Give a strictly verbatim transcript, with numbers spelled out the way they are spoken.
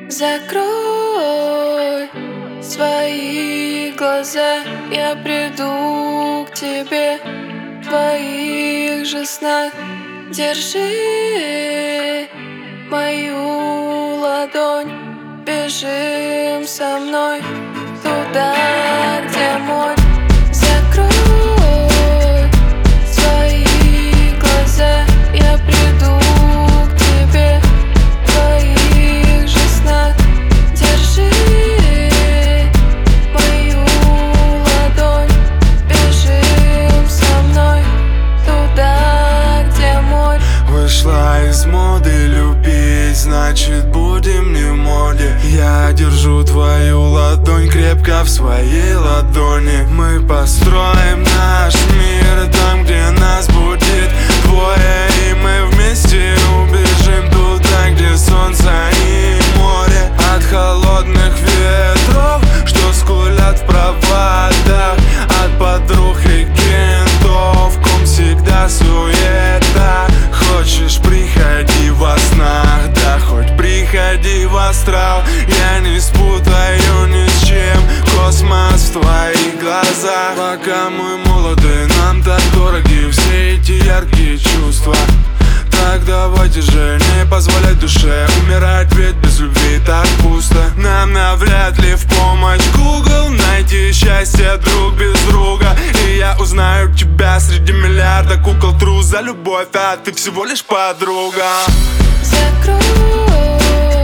Закрой свои глаза, я приду к тебе в твоих же снах. Держи мою ладонь, бежим со мной туда, где море. Закрой свои глаза, я приду к тебе в твоих же снах. Держи мою ладонь, бежим со мной туда, где море. Вышла из моды любить, значит будем не в моде. Я держу твою ладонь крепко в своей ладони. Мы построим наш мир там, где нас будет двое, и мы вместе убежим туда, где солнце и море. От холодных ветров, что скулят в проводах, от подруг и кентов, ком всегда суета. Хочешь, приходи во снах, да хоть приходи в астрал. Я не спутаю ни с чем космос в твоих глазах. Пока мы молоды, нам так дороги все эти яркие чувства. Так давайте же не позволять душе умирать, ведь без любви так пусто. Нам навряд ли в помощь Google найти счастье друг без друга. И я узнаю тебя среди миллиарда кукол, тру за любовь, а ты всего лишь подруга. Закрой